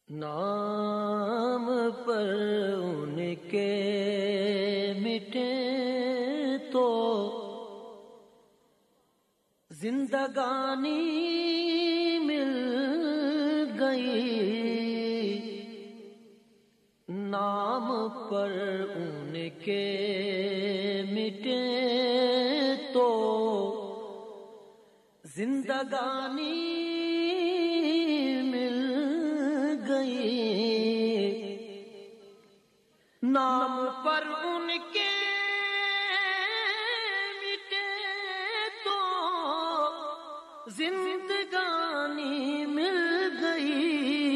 نام پر ان کے مٹے تو زندگانی مل گئی، نام پر ان کے مٹے تو زندگانی مل گئی، نام پر ان کے مٹے تو زندگانی مل گئی،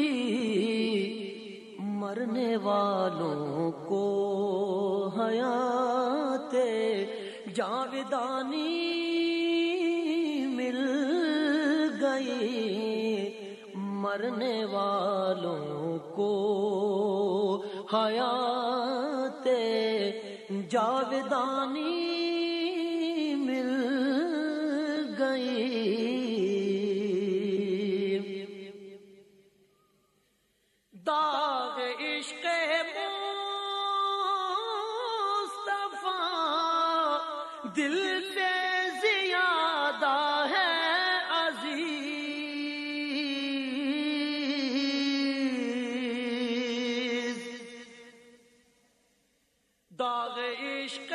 مرنے والوں کو حیات جاودانی مل گئی، مرنے والوں کو حیات جاودانی مل گئی۔ داغ عشق مصطفیٰ دل سے زیادہ ہے عزیز، داغ عشق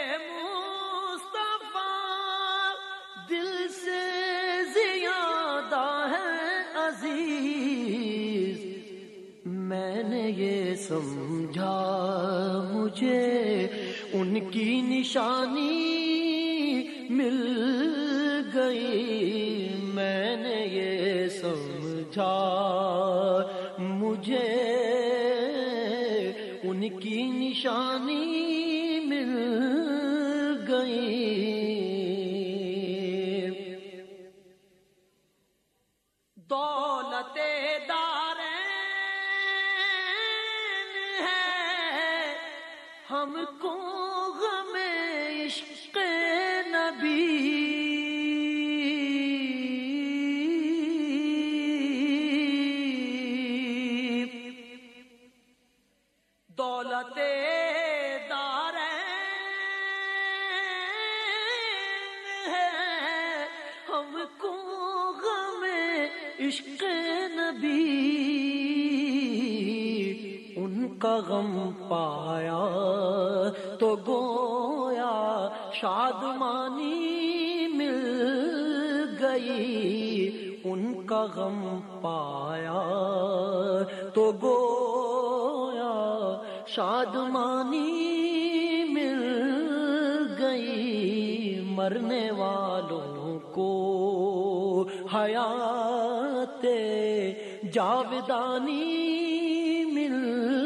مصطفیٰ دل سے زیادہ ہے عزیز، میں نے یہ سمجھا مجھے ان کی نشانی مل گئی، میں نے یہ سمجھا مجھے ان کی نشانی مل گئی۔ دولت دارین ہے ہم کو غم عشق نبی، دولت دارین ہے ہم کو غم عشق نبی، ان کا غم پایا تو گویا شادمانی مل گئی، ان کا غم پایا تو گویا شادمانی مل گئی، مرنے والوں کو حیات جاودانی مل